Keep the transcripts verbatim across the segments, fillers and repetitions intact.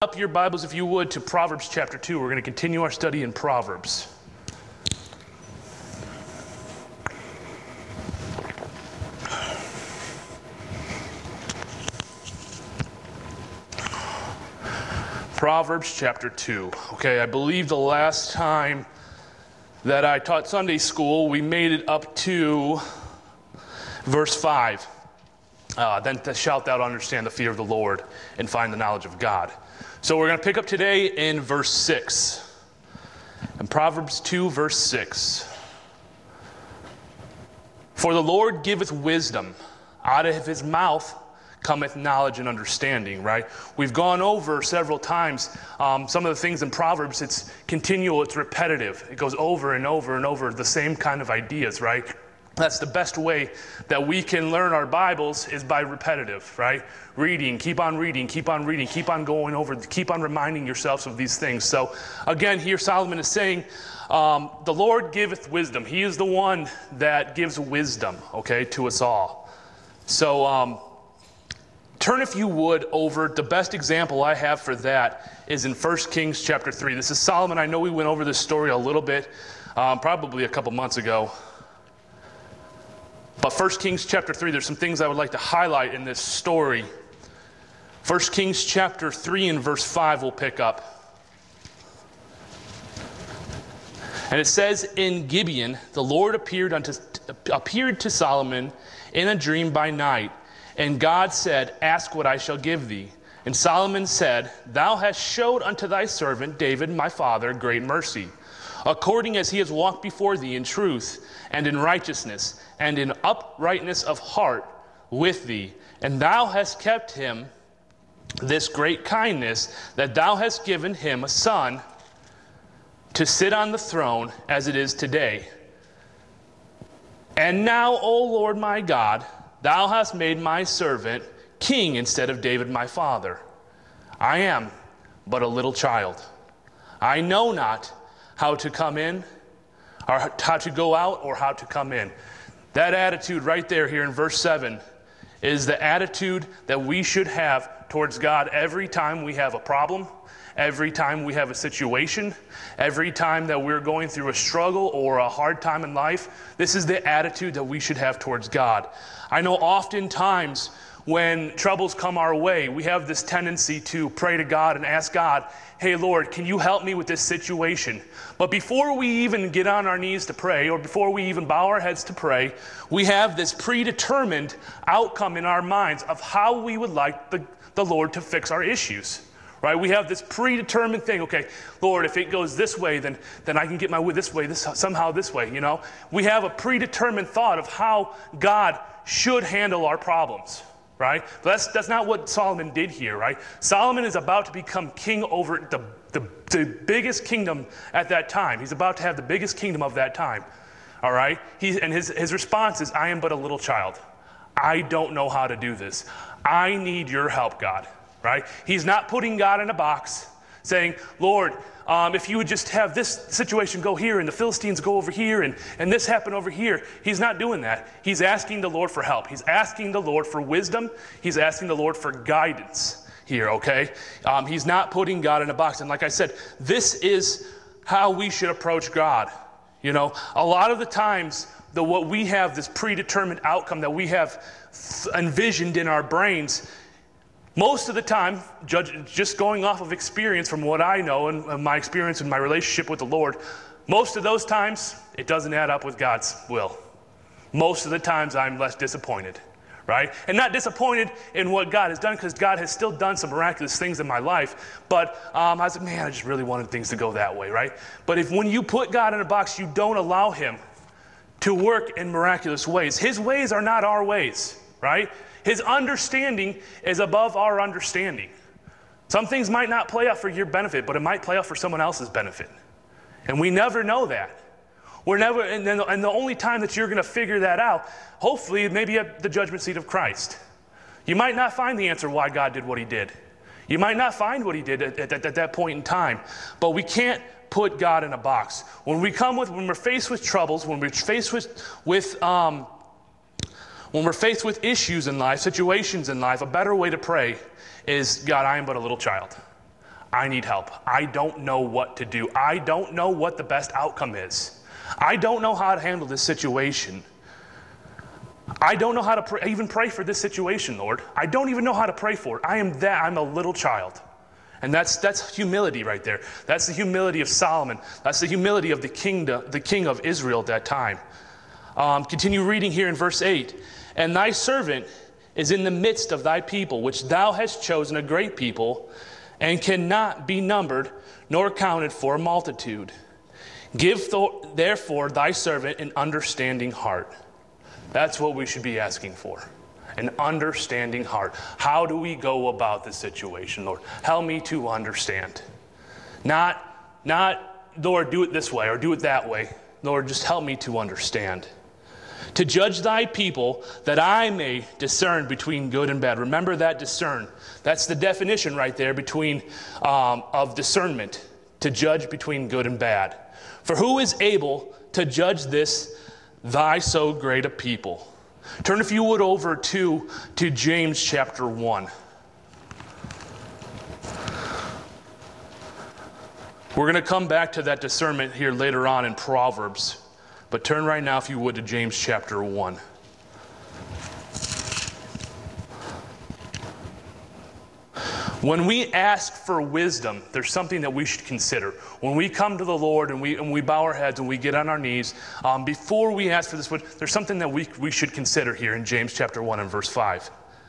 Up your Bibles, if you would, to Proverbs chapter two. We're going to continue our study in Proverbs. Proverbs chapter two. Okay, I believe the last time that I taught Sunday school, we made it up to verse five. Uh, then to shout thou to understand the fear of the Lord and find the knowledge of God. So we're going to pick up today in verse six. In Proverbs two, verse six. For the Lord giveth wisdom, out of his mouth cometh knowledge and understanding, right? We've gone over several times um, some of the things in Proverbs. It's continual, it's repetitive. It goes over and over and over, the same kind of ideas, right? That's the best way that we can learn our Bibles is by repetitive, right? Reading, keep on reading, keep on reading, keep on going over, keep on reminding yourselves of these things. So again, here Solomon is saying, um, the Lord giveth wisdom. He is the one that gives wisdom, okay, to us all. So um, turn, if you would, over. The best example I have for that is in First Kings chapter three. This is Solomon. I know we went over this story a little bit, um, probably a couple months ago. But First Kings chapter three, there's some things I would like to highlight in this story. First Kings chapter three and verse five we'll pick up. And it says, in Gibeon, the Lord appeared unto appeared to Solomon in a dream by night. And God said, ask what I shall give thee. And Solomon said, thou hast showed unto thy servant David my father great mercy, according as he has walked before thee in truth and in righteousness and in uprightness of heart with thee. And thou hast kept him this great kindness, that thou hast given him a son to sit on the throne as it is today. And now, O Lord my God, thou hast made my servant king instead of David my father. I am but a little child. I know not how to come in, or how to go out, or how to come in. That attitude right there here in verse seven is the attitude that we should have towards God every time we have a problem, every time we have a situation, every time that we're going through a struggle or a hard time in life. This is the attitude that we should have towards God. I know oftentimes when troubles come our way, we have this tendency to pray to God and ask God, hey, Lord, can you help me with this situation? But before we even get on our knees to pray, or before we even bow our heads to pray, we have this predetermined outcome in our minds of how we would like the, the Lord to fix our issues. Right? We have this predetermined thing. Okay, Lord, if it goes this way, then, then I can get my way this way, this somehow this way, you know? We have a predetermined thought of how God should handle our problems. Right? But that's, that's not what Solomon did here, right? Solomon is about to become king over the, the, the biggest kingdom at that time. He's about to have the biggest kingdom of that time, all right? He, and his, his response is, I am but a little child. I don't know how to do this. I need your help, God, right? He's not putting God in a box saying, Lord, um, if you would just have this situation go here and the Philistines go over here and, and this happen over here. He's not doing that. He's asking the Lord for help. He's asking the Lord for wisdom. He's asking the Lord for guidance here, okay? Um, he's not putting God in a box. And like I said, this is how we should approach God. You know, a lot of the times, the what we have, this predetermined outcome that we have envisioned in our brains, most of the time, judge, just going off of experience from what I know and, and my experience in my relationship with the Lord, most of those times, it doesn't add up with God's will. Most of the times, I'm less disappointed, right? And not disappointed in what God has done, because God has still done some miraculous things in my life, but um, I was like, man, I just really wanted things to go that way, right? But if when you put God in a box, you don't allow him to work in miraculous ways. His ways are not our ways, right? His understanding is above our understanding. Some things might not play out for your benefit, but it might play out for someone else's benefit. And we never know that. We're never, and, then, and the only time that you're going to figure that out, hopefully, maybe at the judgment seat of Christ. You might not find the answer why God did what he did. You might not find what he did at, at, at that point in time. But we can't put God in a box. When we come with, when we're faced with troubles, when we're faced with, with um, When we're faced with issues in life, situations in life, a better way to pray is, God, I am but a little child. I need help. I don't know what to do. I don't know what the best outcome is. I don't know how to handle this situation. I don't know how to pray, even pray for this situation, Lord. I don't even know how to pray for it. I am that. I'm a little child. And that's that's humility right there. That's the humility of Solomon. That's the humility of the king, the king of Israel at that time. Um, continue reading here in verse eight. And thy servant is in the midst of thy people, which thou hast chosen a great people, and cannot be numbered nor counted for a multitude. Give th- therefore thy servant an understanding heart. That's what we should be asking for. An understanding heart. How do we go about this situation, Lord? Help me to understand. Not, not, Lord, do it this way or do it that way. Lord, just help me to understand. To judge thy people, that I may discern between good and bad. Remember that discern. That's the definition right there between um, of discernment. To judge between good and bad. For who is able to judge this, thy so great a people? Turn, if you would, over to, to James chapter one. We're going to come back to that discernment here later on in Proverbs. But turn right now, if you would, to James chapter one. When we ask for wisdom, there's something that we should consider. When we come to the Lord and we and we bow our heads and we get on our knees, um, before we ask for this, there's something that we, we should consider here in James chapter one and verse five.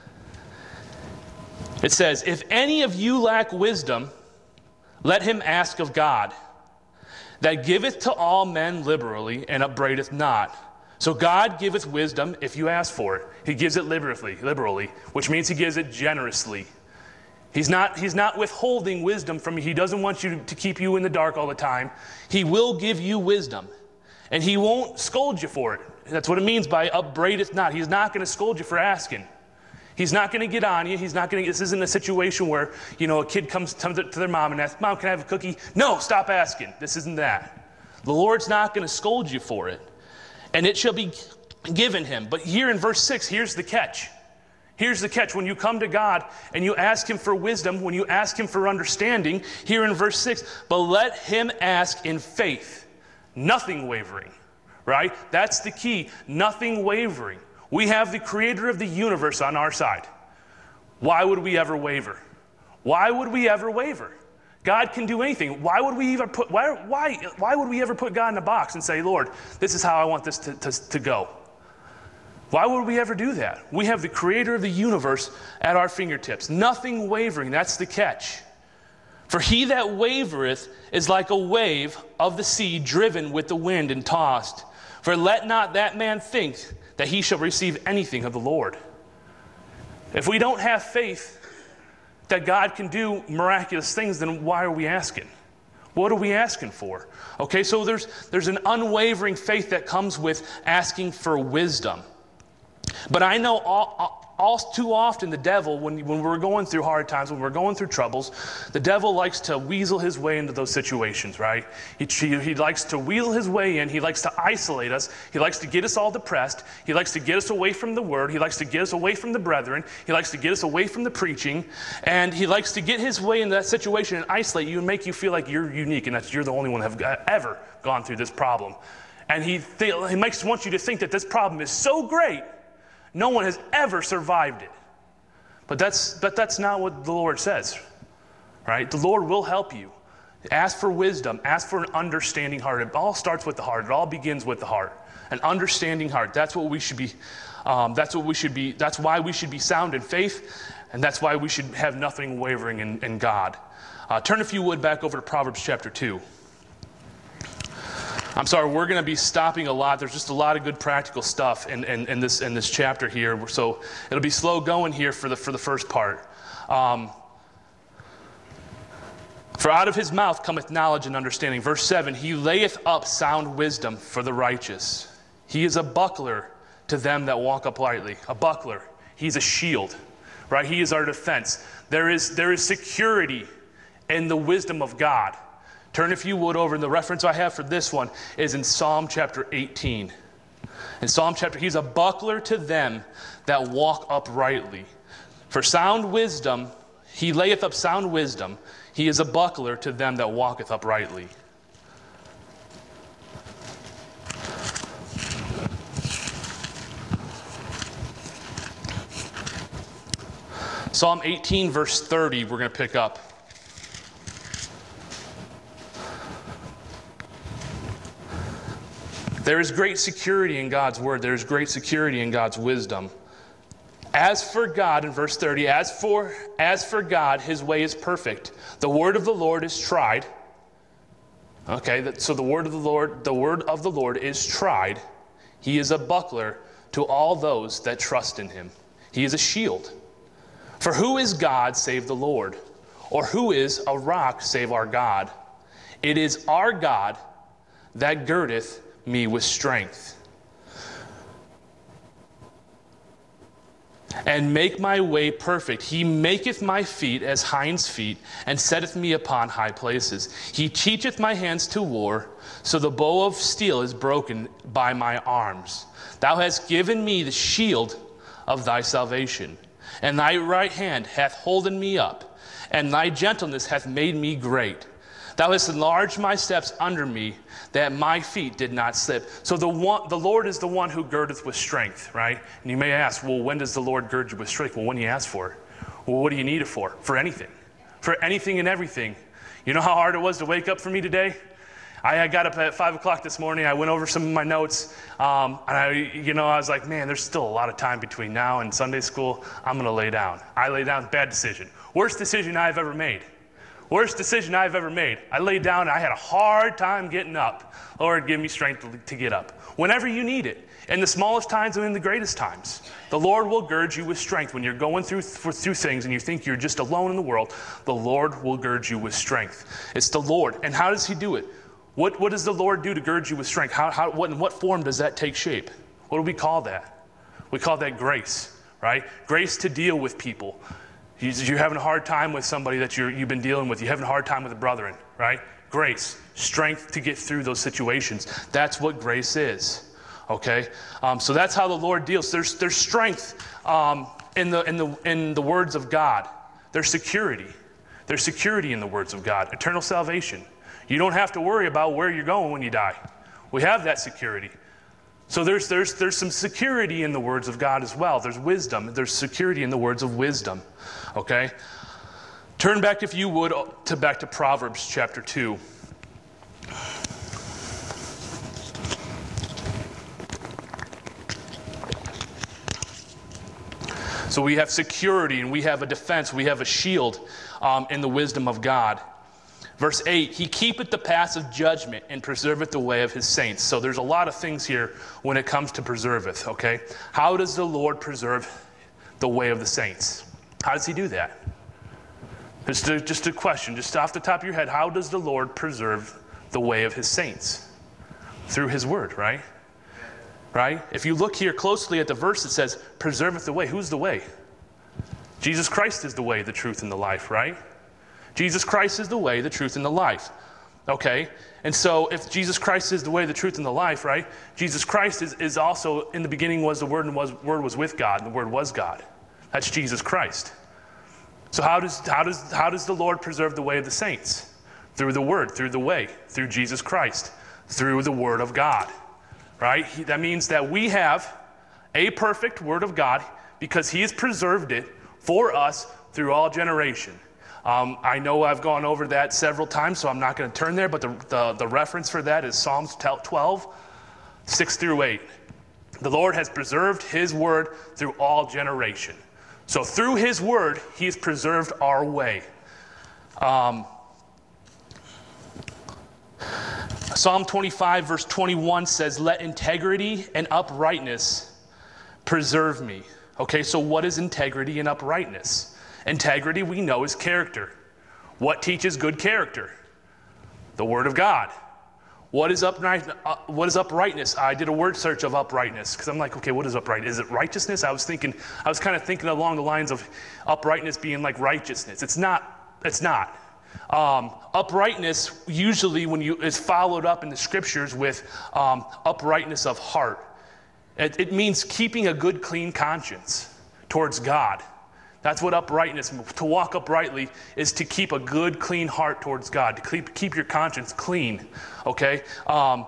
It says, if any of you lack wisdom, let him ask of God, that giveth to all men liberally and upbraideth not. So God giveth wisdom if you ask for it. He gives it liberally, liberally, which means he gives it generously. He's not, he's not withholding wisdom from you. He doesn't want you to, to keep you in the dark all the time. He will give you wisdom. And he won't scold you for it. That's what it means by upbraideth not. He's not going to scold you for asking. He's not going to get on you. He's not going to, this isn't a situation where, you know, a kid comes, comes to their mom and asks, Mom, can I have a cookie? No, stop asking. This isn't that. The Lord's not going to scold you for it. And it shall be given him. But here in verse six, here's the catch. Here's the catch. When you come to God and you ask him for wisdom, when you ask him for understanding, here in verse six, but let him ask in faith, nothing wavering, right? That's the key, nothing wavering. We have the creator of the universe on our side. Why would we ever waver? Why would we ever waver? God can do anything. Why would we even put, why, why, why would we ever put God in a box and say, Lord, this is how I want this to, to, to go? Why would we ever do that? We have the creator of the universe at our fingertips. Nothing wavering, that's the catch. For he that wavereth is like a wave of the sea driven with the wind and tossed. For let not that man think that he shall receive anything of the Lord. If we don't have faith that God can do miraculous things, then why are we asking? What are we asking for? Okay, so there's, there's an unwavering faith that comes with asking for wisdom. But I know all, all too often the devil, when, when we're going through hard times, when we're going through troubles, the devil likes to weasel his way into those situations, right? He, he, he likes to weasel his way in. He likes to isolate us. He likes to get us all depressed. He likes to get us away from the word. He likes to get us away from the brethren. He likes to get us away from the preaching. And he likes to get his way into that situation and isolate you and make you feel like you're unique and that you're the only one that have ever gone through this problem. And he, th- he makes wants you to think that this problem is so great, no one has ever survived it. But that's but that's not what the Lord says, right? The Lord will help you. Ask for wisdom. Ask for an understanding heart. It all starts with the heart. It all begins with the heart. An understanding heart. That's what we should be. Um, that's what we should be. That's why we should be sound in faith, and that's why we should have nothing wavering in, in God. Uh, turn, if you would, back over to Proverbs chapter two. I'm sorry, we're going to be stopping a lot. There's just a lot of good practical stuff in, in, in this in this chapter here. So it'll be slow going here for the for the first part. Um, for out of his mouth cometh knowledge and understanding. Verse seven, he layeth up sound wisdom for the righteous. He is a buckler to them that walk uprightly. A buckler. He's a shield, right? He is our defense. There is there is security in the wisdom of God. Turn, if you would, over, and the reference I have for this one is in Psalm chapter eighteen. In Psalm chapter, he's a buckler to them that walk uprightly. For sound wisdom, he layeth up sound wisdom. He is a buckler to them that walketh uprightly. Psalm eighteen, verse thirty, we're going to pick up. There is great security in God's word. There is great security in God's wisdom. As for God, in verse thirty, as for, as for God, his way is perfect. The word of the Lord is tried. Okay, so the word of the Lord, the word of the Lord is tried. He is a buckler to all those that trust in him. He is a shield. For who is God save the Lord? Or who is a rock save our God? It is our God that girdeth me with strength, and make my way perfect. He maketh my feet as hinds' feet, and setteth me upon high places. He teacheth my hands to war, so the bow of steel is broken by my arms. Thou hast given me the shield of thy salvation, and thy right hand hath holden me up, and thy gentleness hath made me great. Thou hast enlarged my steps under me, that my feet did not slip. So the one, the Lord is the one who girdeth with strength, right? And you may ask, well, when does the Lord gird you with strength? Well, when you ask for it. Well, what do you need it for? For anything. For anything and everything. You know how hard it was to wake up for me today? I, I got up at five o'clock this morning. I went over some of my notes. Um, and I, you know, I was like, man, there's still a lot of time between now and Sunday school. I'm going to lay down. I lay down. Bad decision. Worst decision I've ever made. Worst decision I've ever made. I laid down and I had a hard time getting up. Lord, give me strength to, to get up. Whenever you need it. In the smallest times and in the greatest times. The Lord will gird you with strength. When you're going through, through things and you think you're just alone in the world, the Lord will gird you with strength. It's the Lord. And how does he do it? What, what does the Lord do to gird you with strength? How, how, what, in what form does that take shape? What do we call that? We call that grace, right? Grace to deal with people. You're having a hard time with somebody that you're, you've been dealing with. You're having a hard time with a brethren, right? Grace, strength to get through those situations. That's what grace is, okay? Um, so that's how the Lord deals. There's, there's strength um, in, the, in, the, in the words of God. There's security. There's security in the words of God. Eternal salvation. You don't have to worry about where you're going when you die. We have that security. So there's, there's, there's some security in the words of God as well. There's wisdom. There's security in the words of wisdom. Okay? Turn back, if you would, to back to Proverbs chapter two. So we have security and we have a defense. We have a shield um, in the wisdom of God. Verse eight, he keepeth the paths of judgment and preserveth the way of his saints. So there's a lot of things here when it comes to preserveth, okay? How does the Lord preserve the way of the saints? How does he do that? Just a, just a question, just off the top of your head, how does the Lord preserve the way of his saints? Through his word, right? Right? If you look here closely at the verse, it says, preserveth the way. Who's the way? Jesus Christ is the way, the truth, and the life, right? Jesus Christ is the way, the truth, and the life. Okay? And so if Jesus Christ is the way, the truth, and the life, right? Jesus Christ is, is also, in the beginning was the Word, and was Word was with God, and the Word was God. That's Jesus Christ. So how does, how does, how does the Lord preserve the way of the saints? Through the Word, through the way, through Jesus Christ, through the Word of God. Right? He, that means that we have a perfect Word of God because he has preserved it for us through all generation. Um, I know I've gone over that several times, so I'm not going to turn there, but the, the, the reference for that is Psalms twelve, six through eight. The Lord has preserved his word through all generation. So through his word, he has preserved our way. Um, Psalm twenty-five, verse twenty-one says, let integrity and uprightness preserve me. Okay, so what is integrity and uprightness? Integrity, we know, is character. What teaches good character? The Word of God. What is upright? Uh, what is uprightness? I did a word search of uprightness because I'm like, okay, what is upright? Is it righteousness? I was thinking, I was kind of thinking along the lines of uprightness being like righteousness. It's not. It's not. Um, uprightness usually, when you is followed up in the scriptures with um, uprightness of heart. It, it means keeping a good, clean conscience towards God. That's what uprightness, to walk uprightly, is to keep a good, clean heart towards God, to keep, keep your conscience clean, okay? Um,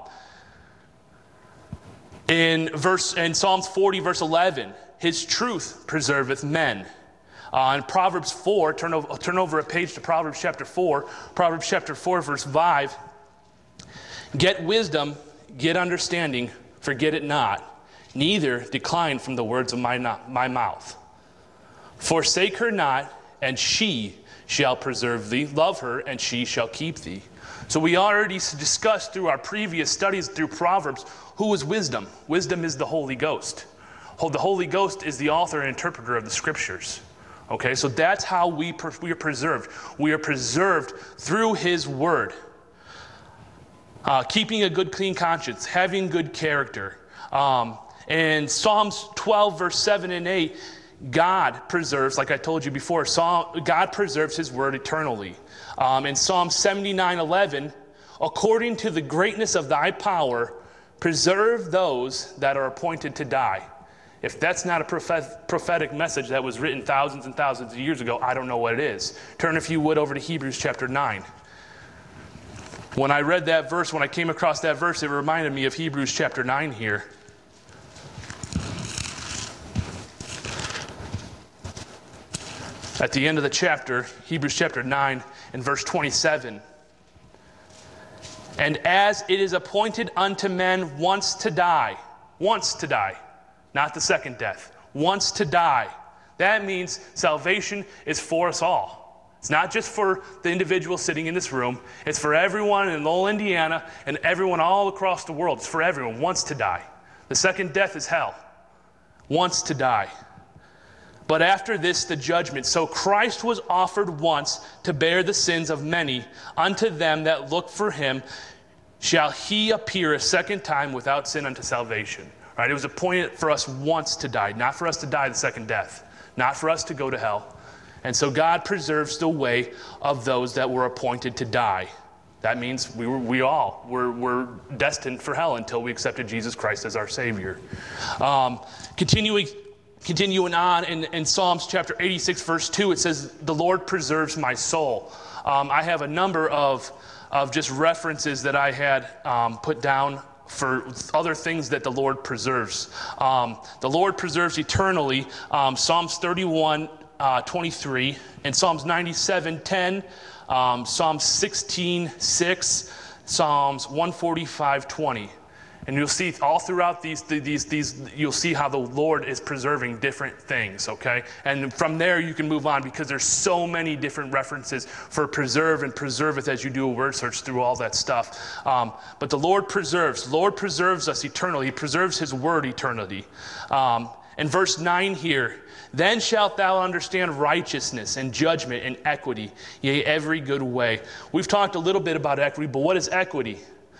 in verse in Psalms forty, verse eleven, his truth preserveth men. Uh, in Proverbs four, turn over, turn over a page to Proverbs chapter four, Proverbs chapter four, verse five, get wisdom, get understanding, forget it not, neither decline from the words of my, my mouth. Forsake her not, and she shall preserve thee. Love her, and she shall keep thee. So we already discussed through our previous studies through Proverbs, who is wisdom? Wisdom is the Holy Ghost. The Holy Ghost is the author and interpreter of the Scriptures. Okay, so that's how we, per- we are preserved. We are preserved through His Word. Uh, keeping a good, clean conscience, having good character. Um, and Psalms twelve, verse seven and eight, God preserves, like I told you before, God preserves His word eternally. Um, in Psalm seventy-nine eleven, according to the greatness of thy power, preserve those that are appointed to die. If that's not a prophet, prophetic message that was written thousands and thousands of years ago, I don't know what it is. Turn, if you would, over to Hebrews chapter nine. When I read that verse, when I came across that verse, it reminded me of Hebrews chapter nine here. At the end of the chapter, Hebrews chapter nine and verse twenty-seven. And as it is appointed unto men once to die, once to die, not the second death, once to die. That means salvation is for us all. It's not just for the individual sitting in this room. It's for everyone in Lowell, Indiana, and everyone all across the world. It's for everyone, once to die. The second death is hell. Once to die. But after this, the judgment. So Christ was offered once to bear the sins of many. Unto them that look for him shall he appear a second time without sin unto salvation. Right? It was appointed for us once to die, not for us to die the second death, not for us to go to hell. And so God preserves the way of those that were appointed to die. That means we were, we all were, were destined for hell until we accepted Jesus Christ as our Savior. Um, continuing... Continuing on in, in Psalms chapter eighty-six, verse two, it says, the Lord preserves my soul. Um, I have a number of, of just references that I had um, put down for other things that the Lord preserves. Um, the Lord preserves eternally. Um, Psalms thirty-one, uh, twenty-three, and Psalms ninety-seven, ten, um, Psalms sixteen, six, Psalms one forty-five, twenty. And you'll see all throughout these, these, these, you'll see how the Lord is preserving different things, okay? And from there you can move on because there's so many different references for preserve and preserveth as you do a word search through all that stuff. Um, but the Lord preserves. The Lord preserves us eternally. He preserves His word eternally. Um, in verse nine here, then shalt thou understand righteousness and judgment and equity, yea, every good way. We've talked a little bit about equity, but what is equity?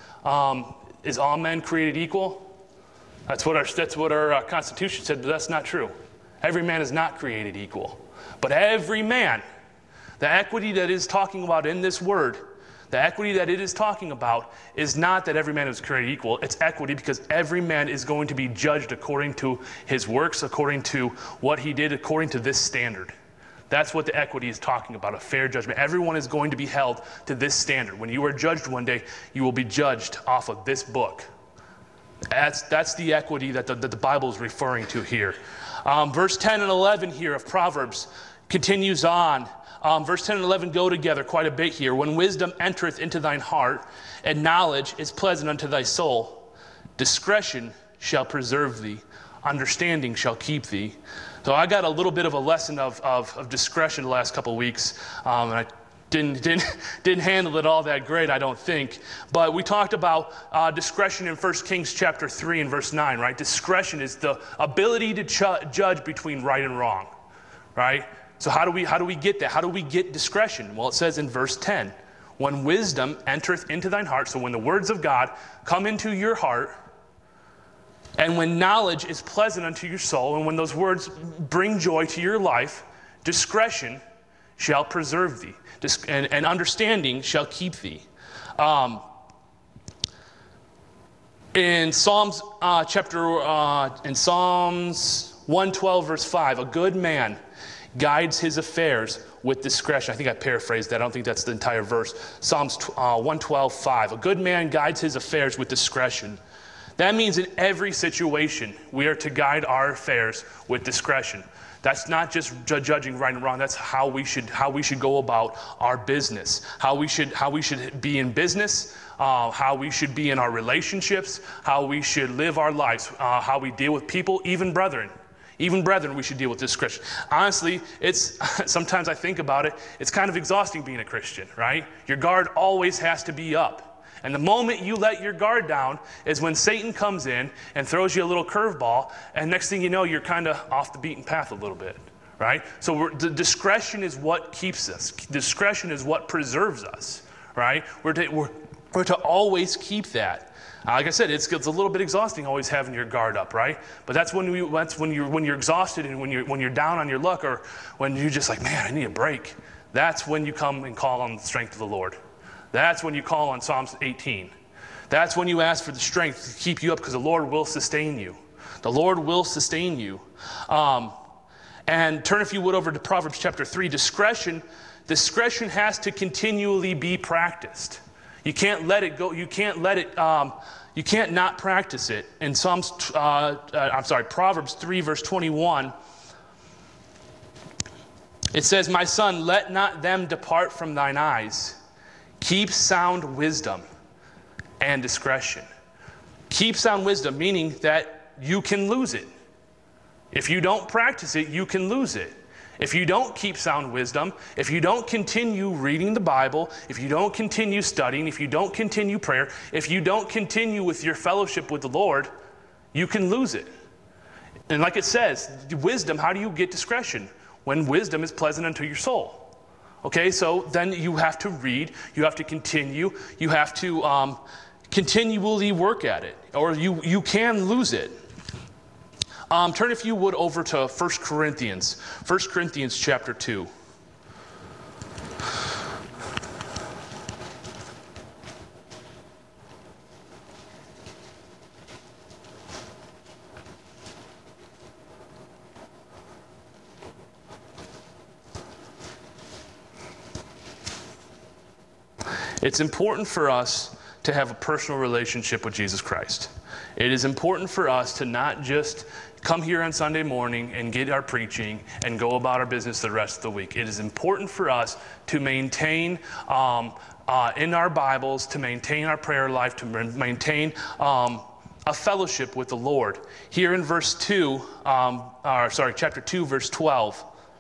Um, Is all men created equal? That's what our, that's what our uh, Constitution said, but that's not true. Every man is not created equal. But every man, the equity that is talking about in this word, the equity that it is talking about is not that every man is created equal. It's equity because every man is going to be judged according to his works, according to what he did, according to this standard. That's what the equity is talking about, a fair judgment. Everyone is going to be held to this standard. When you are judged one day, you will be judged off of this book. That's, that's the equity that the, that the Bible is referring to here. Um, verse ten and eleven here of Proverbs continues on. Um, verse ten and eleven go together quite a bit here. When wisdom entereth into thine heart, and knowledge is pleasant unto thy soul, discretion shall preserve thee, understanding shall keep thee. So I got a little bit of a lesson of, of, of discretion the last couple of weeks, um, and I didn't, didn't, didn't handle it all that great, I don't think. But we talked about uh, discretion in First Kings chapter three and verse nine, right? Discretion is the ability to ch- judge between right and wrong, right? So how do we how do we get that? How do we get discretion? Well, it says in verse ten, when wisdom entereth into thine heart, so when the words of God come into your heart, and when knowledge is pleasant unto your soul, and when those words bring joy to your life, discretion shall preserve thee, and, and understanding shall keep thee. Um, in Psalms uh, chapter, uh, in Psalms one twelve verse five, a good man guides his affairs with discretion. I think I paraphrased that. I don't think that's the entire verse. Psalms uh, one twelve, five. A good man guides his affairs with discretion. That means in every situation, we are to guide our affairs with discretion. That's not just ju- judging right and wrong. That's how we should how we should go about our business. How we should how we should be in business. Uh, how we should be in our relationships. How we should live our lives. Uh, how we deal with people, even brethren. Even brethren, we should deal with discretion. Honestly, it's sometimes I think about it. It's kind of exhausting being a Christian, right? Your guard always has to be up. And the moment you let your guard down is when Satan comes in and throws you a little curveball, and next thing you know, you're kind of off the beaten path a little bit, right? So we're, the discretion is what keeps us. Discretion is what preserves us, right? We're to, we're, we're to always keep that. Uh, like I said, it's, it's a little bit exhausting always having your guard up, right? But that's when we, that's when you're when you're exhausted and when you're when you're down on your luck, or when you're just like, man, I need a break. That's when you come and call on the strength of the Lord. That's when you call on Psalms eighteen. That's when you ask for the strength to keep you up, because the Lord will sustain you. The Lord will sustain you. Um, and turn, if you would, over to Proverbs chapter three. Discretion, discretion has to continually be practiced. You can't let it go. You can't let it. Um, you can't not practice it. In Psalms, uh, uh, I'm sorry, Proverbs three, verse twenty-one. It says, "My son, let not them depart from thine eyes. Keep sound wisdom and discretion." Keep sound wisdom, meaning that you can lose it. If you don't practice it, you can lose it. If you don't keep sound wisdom, if you don't continue reading the Bible, if you don't continue studying, if you don't continue prayer, if you don't continue with your fellowship with the Lord, you can lose it. And like it says, wisdom, how do you get discretion? When wisdom is pleasant unto your soul. Okay, so then you have to read, you have to continue, you have to um, continually work at it, or you, you can lose it. Um, turn, if you would, over to First Corinthians, First Corinthians chapter two. It's important for us to have a personal relationship with Jesus Christ. It is important for us to not just come here on Sunday morning and get our preaching and go about our business the rest of the week. It is important for us to maintain um, uh, in our Bibles, to maintain our prayer life, to maintain um, a fellowship with the Lord. Here in verse two, um, or sorry, chapter two, verse twelve.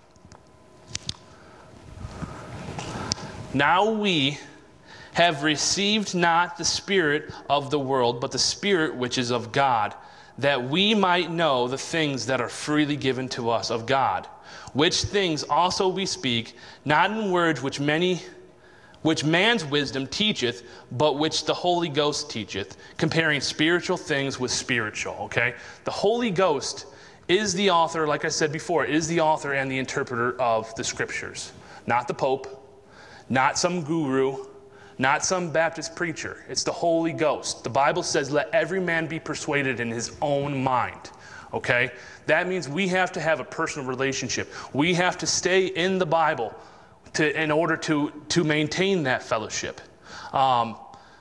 Now we have received not the spirit of the world, but the Spirit which is of God, that we might know the things that are freely given to us of God, which things also we speak, not in words which many, which man's wisdom teacheth, but which the Holy Ghost teacheth, comparing spiritual things with spiritual, okay? The Holy Ghost is the author, like I said before, is the author and the interpreter of the Scriptures. Not the Pope, not some guru, not some Baptist preacher. It's the Holy Ghost. The Bible says, let every man be persuaded in his own mind. Okay? That means we have to have a personal relationship. We have to stay in the Bible to, in order to, to maintain that fellowship. Um,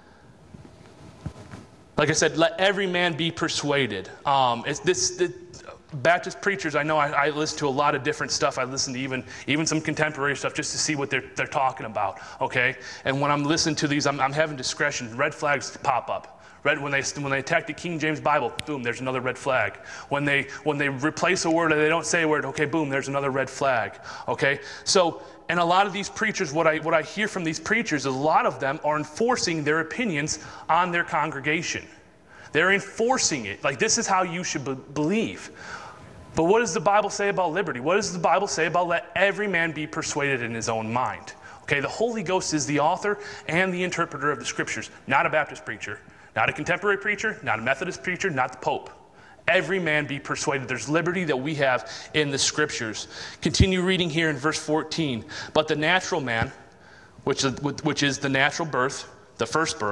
like I said, let every man be persuaded. Um, it's this... this Baptist preachers, I know I, I listen to a lot of different stuff. I listen to even even some contemporary stuff just to see what they're they're talking about. Okay, and when I'm listening to these, I'm, I'm having discretion. Red flags pop up. Red when they when they attack the King James Bible, boom, there's another red flag. When they when they replace a word or they don't say a word, okay, boom, there's another red flag. Okay, so and a lot of these preachers, what I what I hear from these preachers, a lot of them are enforcing their opinions on their congregation. They're enforcing it. Like, this is how you should be- believe. But what does the Bible say about liberty? What does the Bible say about let every man be persuaded in his own mind? Okay, the Holy Ghost is the author and the interpreter of the Scriptures, not a Baptist preacher, not a contemporary preacher, not a Methodist preacher, not the Pope. Every man be persuaded. There's liberty that we have in the Scriptures. Continue reading here in verse fourteen. But the natural man, which is, which is the natural birth, the first birth,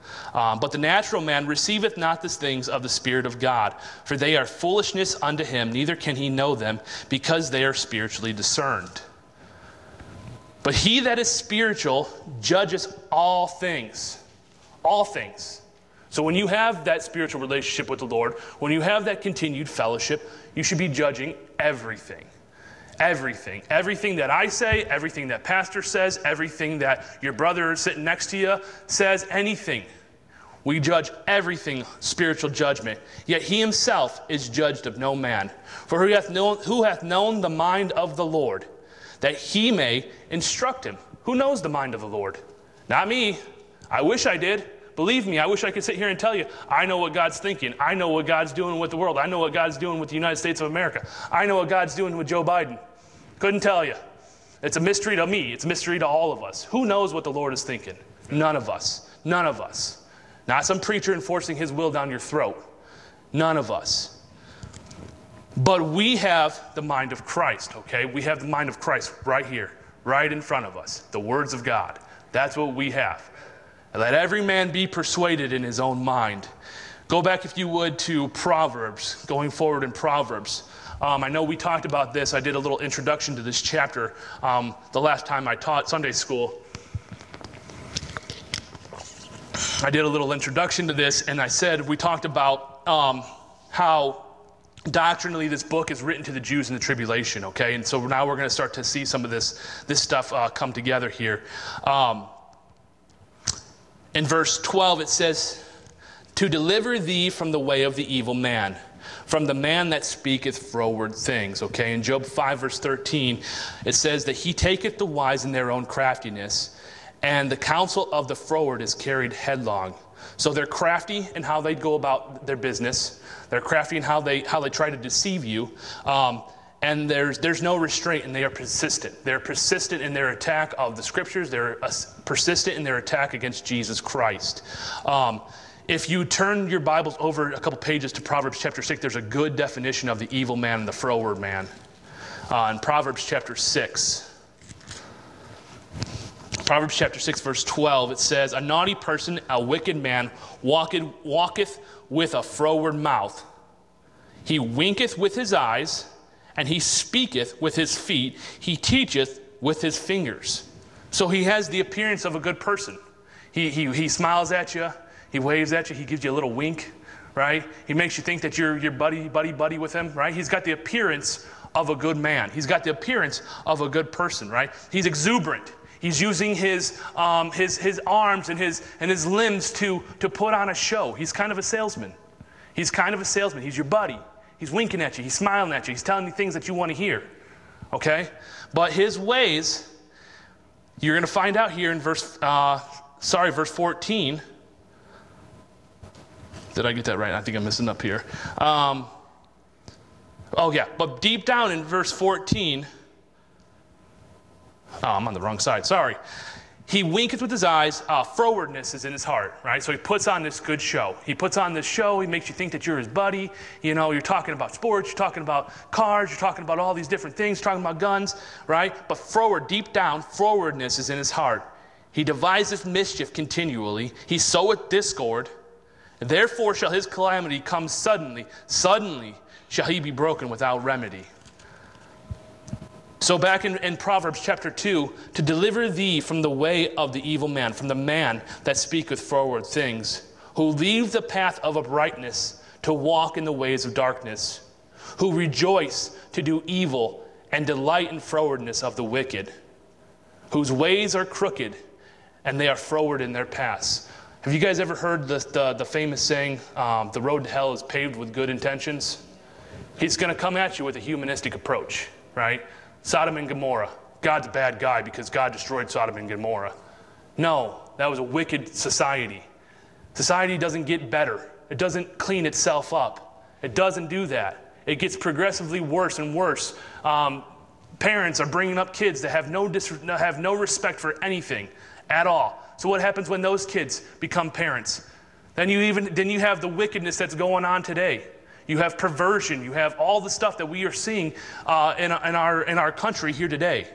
Um, but the natural man receiveth not the things of the Spirit of God, for they are foolishness unto him, neither can he know them, because they are spiritually discerned. But he that is spiritual judges all things. All things. So when you have that spiritual relationship with the Lord, when you have that continued fellowship, you should be judging everything. Everything. Everything that I say, everything that pastor says, everything that your brother sitting next to you says, anything. We judge everything, spiritual judgment. Yet he himself is judged of no man. For who hath known, who hath known the mind of the Lord, that he may instruct him? Who knows the mind of the Lord? Not me. I wish I did. Believe me, I wish I could sit here and tell you, I know what God's thinking. I know what God's doing with the world. I know what God's doing with the United States of America. I know what God's doing with Joe Biden. Couldn't tell you. It's a mystery to me. It's a mystery to all of us. Who knows what the Lord is thinking? None of us. None of us. Not some preacher enforcing his will down your throat. None of us. But we have the mind of Christ, okay? We have the mind of Christ right here, right in front of us. The words of God. That's what we have. Let every man be persuaded in his own mind. Go back, if you would, to Proverbs, going forward in Proverbs. Um, I know we talked about this. I did a little introduction to this chapter um, the last time I taught Sunday school. I did a little introduction to this, and I said we talked about um, how doctrinally this book is written to the Jews in the tribulation, okay? And so now we're going to start to see some of this, this stuff uh, come together here. Um, In verse twelve, it says, to deliver thee from the way of the evil man, from the man that speaketh froward things. Okay, in Job five, verse thirteen, it says that he taketh the wise in their own craftiness, and the counsel of the froward is carried headlong. So they're crafty in how they go about their business. They're crafty in how they how they try to deceive you. Um, And there's there's no restraint, and they are persistent. They're persistent in their attack of the scriptures. They're uh, persistent in their attack against Jesus Christ. Um, if you turn your Bibles over a couple pages to Proverbs chapter six, there's a good definition of the evil man and the froward man. Uh, in Proverbs chapter six. Proverbs chapter six, verse twelve, it says, a naughty person, a wicked man, walketh, walketh with a froward mouth. He winketh with his eyes, and he speaketh with his feet. He teacheth with his fingers. So he has the appearance of a good person. He, he, he smiles at you. He waves at you. He gives you a little wink, right? He makes you think that you're, you're buddy, buddy, buddy with him, right? He's got the appearance of a good man. He's got the appearance of a good person, right? He's exuberant. He's using his, um, his, his arms and his, and his limbs to, to put on a show. He's kind of a salesman. He's kind of a salesman. He's your buddy. He's winking at you. He's smiling at you. He's telling you things that you want to hear. Okay? But his ways, you're going to find out here in verse, uh, sorry, verse fourteen. Did I get that right? I think I'm messing up here. Um, oh, yeah. But deep down in verse fourteen, oh, I'm on the wrong side. Sorry. He winketh with his eyes. Uh, frowardness is in his heart, right? So he puts on this good show. He puts on this show. He makes you think that you're his buddy. You know, you're talking about sports. You're talking about cars. You're talking about all these different things. Talking about guns, right? But froward, deep down, frowardness is in his heart. He deviseth mischief continually. He soweth discord. Therefore shall his calamity come suddenly. Suddenly shall he be broken without remedy. So back in, in Proverbs chapter two, to deliver thee from the way of the evil man, from the man that speaketh froward things, who leave the path of uprightness to walk in the ways of darkness, who rejoice to do evil and delight in frowardness of the wicked, whose ways are crooked and they are froward in their paths. Have you guys ever heard the, the, the famous saying, um, the road to hell is paved with good intentions? He's going to come at you with a humanistic approach, right? Sodom and Gomorrah. God's a bad guy because God destroyed Sodom and Gomorrah. No, that was a wicked society. Society doesn't get better. It doesn't clean itself up. It doesn't do that. It gets progressively worse and worse. Um, parents are bringing up kids that have no, dis- have no respect for anything at all. So what happens when those kids become parents? Then you even then you have the wickedness that's going on today. You have perversion. You have all the stuff that we are seeing uh, in, in, our, in our country here today.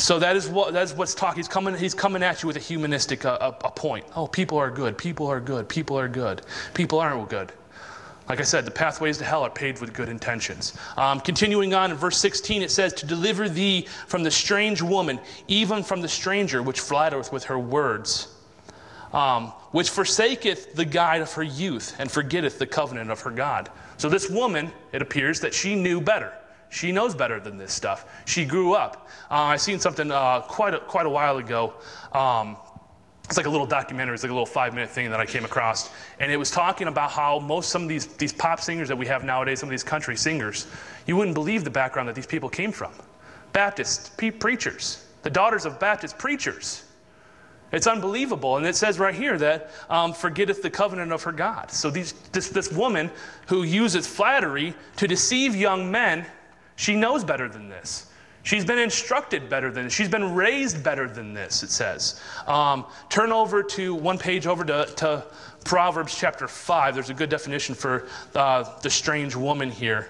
So that is what that's what's talking. He's coming. He's coming at you with a humanistic uh, a, a point. Oh, people are good. People are good. People are good. People aren't good. Like I said, the pathways to hell are paved with good intentions. Um, continuing on in verse sixteen, it says, "To deliver thee from the strange woman, even from the stranger, which flattereth with her words, um, which forsaketh the guide of her youth, and forgetteth the covenant of her God." So this woman, it appears that she knew better. She knows better than this stuff. She grew up. Uh, I seen something uh, quite a, quite a while ago. Um, it's like a little documentary. It's like a little five-minute thing that I came across, and it was talking about how most some of these these pop singers that we have nowadays, some of these country singers, you wouldn't believe the background that these people came from. Baptist pe- preachers, the daughters of Baptist preachers. It's unbelievable, and it says right here that um, forgetteth the covenant of her God. So these this this woman who uses flattery to deceive young men. She knows better than this. She's been instructed better than this. She's been raised better than this, it says. Um, turn over to one page over to, to Proverbs chapter five. There's a good definition for uh, the strange woman here.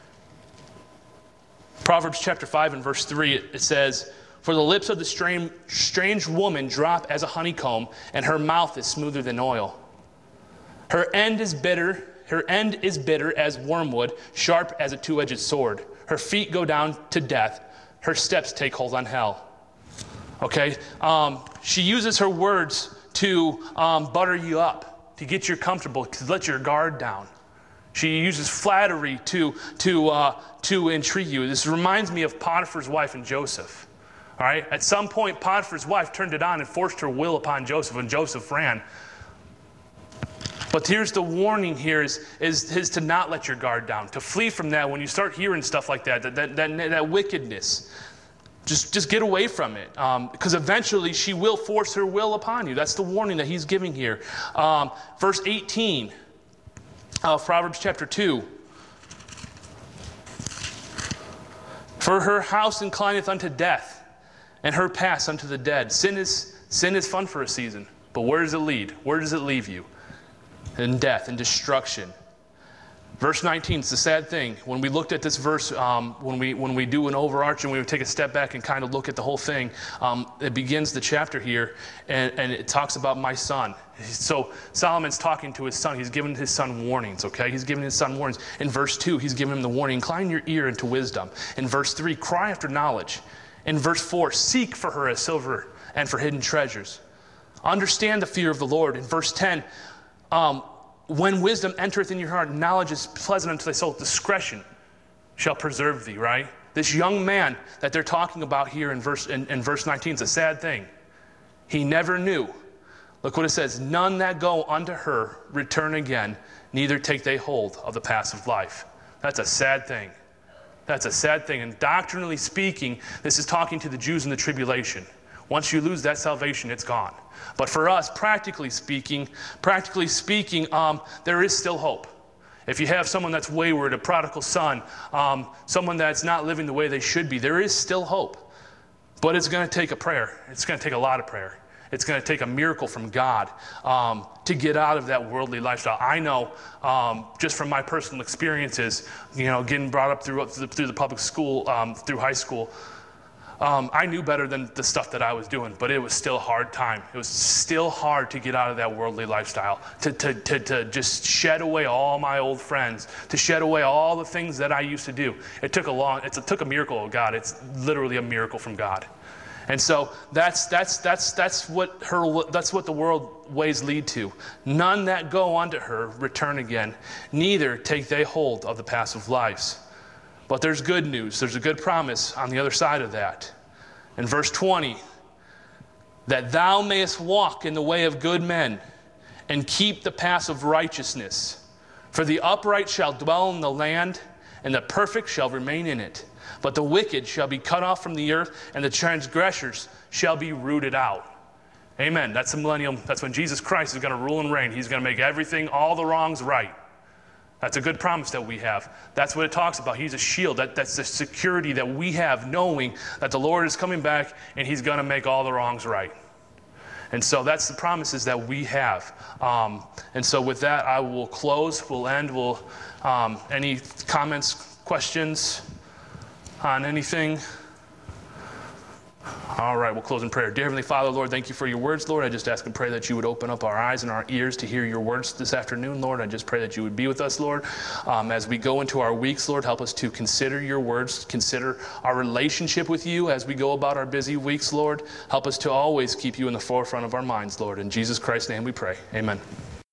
Proverbs chapter five and verse three, it, it says, "For the lips of the strange, strange woman drop as a honeycomb, and her mouth is smoother than oil. Her end is bitter, her end is bitter as wormwood, sharp as a two-edged sword. Her feet go down to death. Her steps take hold on hell." Okay? Um, she uses her words to um, butter you up, to get you comfortable, to let your guard down. She uses flattery to, to, uh, to intrigue you. This reminds me of Potiphar's wife and Joseph. All right? At some point, Potiphar's wife turned it on and forced her will upon Joseph, and Joseph ran. But here's the warning here is, is, is to not let your guard down, to flee from that. When you start hearing stuff like that, that, that, that, that wickedness, just, just get away from it. Um, because eventually she will force her will upon you. That's the warning that he's giving here. Um, verse eighteen of Proverbs chapter two. "For her house inclineth unto death, and her paths unto the dead." Sin is, sin is fun for a season, but where does it lead? Where does it leave you? In death and destruction. Verse nineteen, it's a sad thing. When we looked at this verse, um, when we when we do an overarching, we would take a step back and kind of look at the whole thing. Um, it begins the chapter here, and, and it talks about my son. So Solomon's talking to his son. He's giving his son warnings, okay? He's giving his son warnings. In verse two, he's giving him the warning, incline your ear into wisdom. In verse three, cry after knowledge. In verse four, seek for her as silver and for hidden treasures. Understand the fear of the Lord. In verse ten, Um, when wisdom entereth in your heart, knowledge is pleasant unto thy soul. Discretion shall preserve thee, right? This young man that they're talking about here in verse, in, in verse nineteen is a sad thing. He never knew. Look what it says. "None that go unto her return again, neither take they hold of the paths of life." That's a sad thing. That's a sad thing. And doctrinally speaking, this is talking to the Jews in the tribulation. Once you lose that salvation, it's gone. But for us, practically speaking, practically speaking, um, there is still hope. If you have someone that's wayward, a prodigal son, um, someone that's not living the way they should be, there is still hope. But it's going to take a prayer. It's going to take a lot of prayer. It's going to take a miracle from God um, to get out of that worldly lifestyle. I know, um, just from my personal experiences, you know, getting brought up through through the public school, um, through high school. Um, I knew better than the stuff that I was doing, but it was still a hard time. It was still hard to get out of that worldly lifestyle, to, to, to, to just shed away all my old friends, to shed away all the things that I used to do. It took a long, it's, it took a miracle of God. It's literally a miracle from God. And so that's that's that's that's what her that's what the world ways lead to. None that go unto her return again, neither take they hold of the paths of life. But there's good news. There's a good promise on the other side of that. In verse twenty, that thou mayest walk in the way of good men and keep the paths of righteousness. For the upright shall dwell in the land, and the perfect shall remain in it. But the wicked shall be cut off from the earth, and the transgressors shall be rooted out. Amen. That's the millennium. That's when Jesus Christ is going to rule and reign. He's going to make everything, all the wrongs right. That's a good promise that we have. That's what it talks about. He's a shield. That, that's the security that we have, knowing that the Lord is coming back and he's going to make all the wrongs right. And so that's the promises that we have. Um, and so with that, I will close. We'll end. We'll, um, any comments, questions on anything? All right, we'll close in prayer. Dear Heavenly Father, Lord, thank you for your words, Lord. I just ask and pray that you would open up our eyes and our ears to hear your words this afternoon, Lord. I just pray that you would be with us, Lord. Um, as we go into our weeks, Lord, help us to consider your words, consider our relationship with you as we go about our busy weeks, Lord. Help us to always keep you in the forefront of our minds, Lord. In Jesus Christ's name we pray. Amen.